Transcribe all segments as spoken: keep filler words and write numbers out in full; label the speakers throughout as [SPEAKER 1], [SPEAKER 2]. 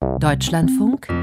[SPEAKER 1] Deutschlandfunk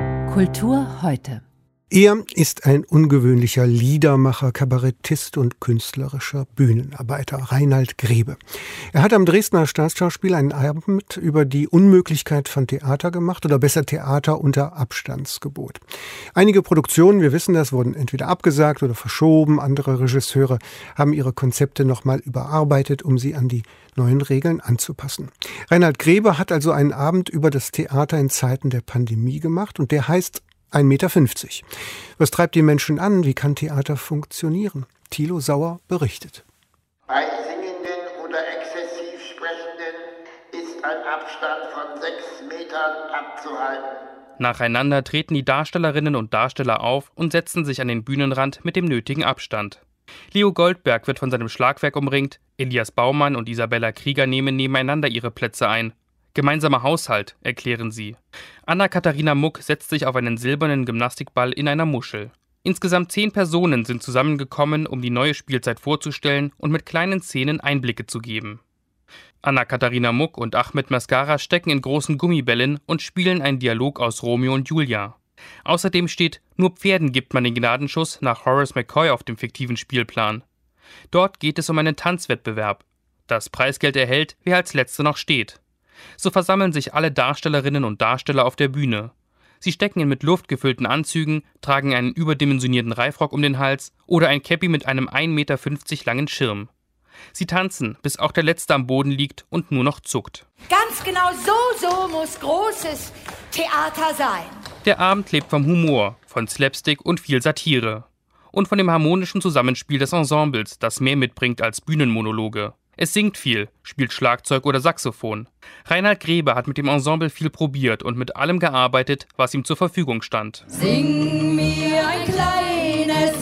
[SPEAKER 1] Kultur heute.
[SPEAKER 2] Er ist ein ungewöhnlicher Liedermacher, Kabarettist und künstlerischer Bühnenarbeiter, Reinhard Grebe. Er hat am Dresdner Staatsschauspiel einen Abend über die Unmöglichkeit von Theater gemacht, oder besser Theater unter Abstandsgebot. Einige Produktionen, wir wissen das, wurden entweder abgesagt oder verschoben. Andere Regisseure haben ihre Konzepte nochmal überarbeitet, um sie an die neuen Regeln anzupassen. Reinhard Grebe hat also einen Abend über das Theater in Zeiten der Pandemie gemacht, und der heißt ein Meter fünfzig. Was treibt die Menschen an? Wie kann Theater funktionieren? Thilo Sauer berichtet.
[SPEAKER 3] Bei Singenden oder exzessiv Sprechenden ist ein Abstand von sechs Metern abzuhalten.
[SPEAKER 4] Nacheinander treten die Darstellerinnen und Darsteller auf und setzen sich an den Bühnenrand mit dem nötigen Abstand. Leo Goldberg wird von seinem Schlagwerk umringt, Elias Baumann und Isabella Krieger nehmen nebeneinander ihre Plätze ein. Gemeinsamer Haushalt, erklären sie. Anna-Katharina Muck setzt sich auf einen silbernen Gymnastikball in einer Muschel. Insgesamt zehn Personen sind zusammengekommen, um die neue Spielzeit vorzustellen und mit kleinen Szenen Einblicke zu geben. Anna-Katharina Muck und Ahmed Mascara stecken in großen Gummibällen und spielen einen Dialog aus Romeo und Julia. Außerdem steht "Nur Pferden gibt man den Gnadenschuss" nach Horace McCoy auf dem fiktiven Spielplan. Dort geht es um einen Tanzwettbewerb. Das Preisgeld erhält, wer als Letzter noch steht. So versammeln sich alle Darstellerinnen und Darsteller auf der Bühne. Sie stecken in mit Luft gefüllten Anzügen, tragen einen überdimensionierten Reifrock um den Hals oder ein Käppi mit einem ein Meter fünfzig langen Schirm. Sie tanzen, bis auch der Letzte am Boden liegt und nur noch zuckt.
[SPEAKER 5] Ganz genau so, so muss großes Theater sein.
[SPEAKER 4] Der Abend lebt vom Humor, von Slapstick und viel Satire. Und von dem harmonischen Zusammenspiel des Ensembles, das mehr mitbringt als Bühnenmonologe. Es singt viel, spielt Schlagzeug oder Saxophon. Reinhard Grebe hat mit dem Ensemble viel probiert und mit allem gearbeitet, was ihm zur Verfügung stand.
[SPEAKER 5] Sing mir ein kleines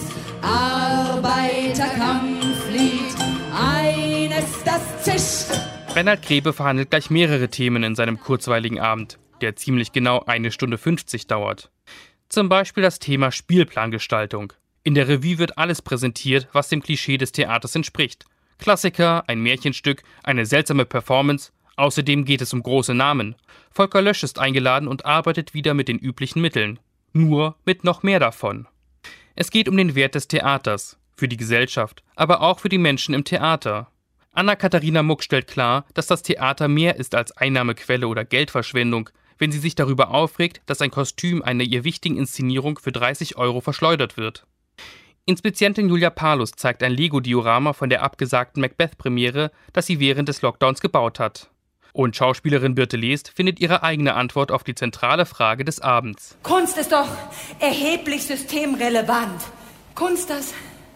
[SPEAKER 5] Arbeiterkampflied, eines, das zischt.
[SPEAKER 4] Reinhard Grebe verhandelt gleich mehrere Themen in seinem kurzweiligen Abend, der ziemlich genau eine Stunde fünfzig dauert. Zum Beispiel das Thema Spielplangestaltung. In der Revue wird alles präsentiert, was dem Klischee des Theaters entspricht. Klassiker, ein Märchenstück, eine seltsame Performance. Außerdem geht es um große Namen. Volker Lösch ist eingeladen und arbeitet wieder mit den üblichen Mitteln. Nur mit noch mehr davon. Es geht um den Wert des Theaters. Für die Gesellschaft, aber auch für die Menschen im Theater. Anna-Katharina Muck stellt klar, dass das Theater mehr ist als Einnahmequelle oder Geldverschwendung, wenn sie sich darüber aufregt, dass ein Kostüm einer ihr wichtigen Inszenierung für dreißig Euro verschleudert wird. Inspizientin Julia Palus zeigt ein Lego-Diorama von der abgesagten Macbeth-Premiere, das sie während des Lockdowns gebaut hat. Und Schauspielerin Birte Lest findet ihre eigene Antwort auf die zentrale Frage des Abends.
[SPEAKER 5] Kunst ist doch erheblich systemrelevant. Kunst, das...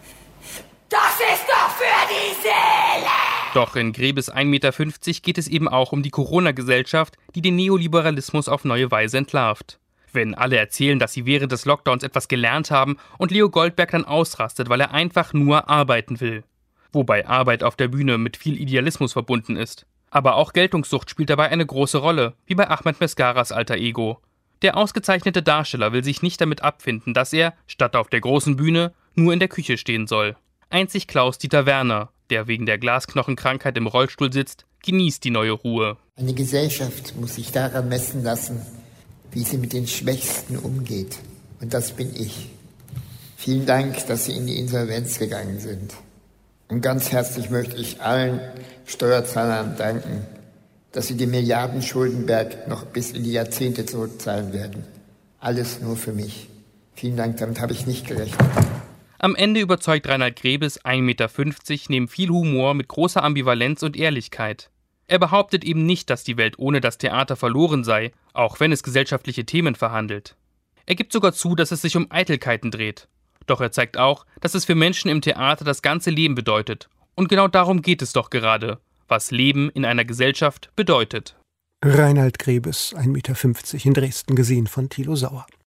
[SPEAKER 5] Das ist doch für die Seele!
[SPEAKER 4] Doch in Grebes ein Meter fünfzig geht es eben auch um die Corona-Gesellschaft, die den Neoliberalismus auf neue Weise entlarvt. Wenn alle erzählen, dass sie während des Lockdowns etwas gelernt haben und Leo Goldberg dann ausrastet, weil er einfach nur arbeiten will. Wobei Arbeit auf der Bühne mit viel Idealismus verbunden ist. Aber auch Geltungssucht spielt dabei eine große Rolle, wie bei Ahmed Mascaras alter Ego. Der ausgezeichnete Darsteller will sich nicht damit abfinden, dass er, statt auf der großen Bühne, nur in der Küche stehen soll. Einzig Klaus-Dieter Werner, der wegen der Glasknochenkrankheit im Rollstuhl sitzt, genießt die neue Ruhe.
[SPEAKER 3] Eine Gesellschaft muss sich daran messen lassen, wie sie mit den Schwächsten umgeht. Und das bin ich. Vielen Dank, dass Sie in die Insolvenz gegangen sind. Und ganz herzlich möchte ich allen Steuerzahlern danken, dass sie den Milliarden-Schuldenberg noch bis in die Jahrzehnte zurückzahlen werden. Alles nur für mich. Vielen Dank, damit habe ich nicht gerechnet.
[SPEAKER 4] Am Ende überzeugt Reinhard Grebes ein Meter fünfzig neben viel Humor mit großer Ambivalenz und Ehrlichkeit. Er behauptet eben nicht, dass die Welt ohne das Theater verloren sei, auch wenn es gesellschaftliche Themen verhandelt. Er gibt sogar zu, dass es sich um Eitelkeiten dreht. Doch er zeigt auch, dass es für Menschen im Theater das ganze Leben bedeutet. Und genau darum geht es doch gerade, was Leben in einer Gesellschaft bedeutet.
[SPEAKER 2] Reinhard Grebes, ein Meter fünfzig in Dresden, gesehen von Thilo Sauer.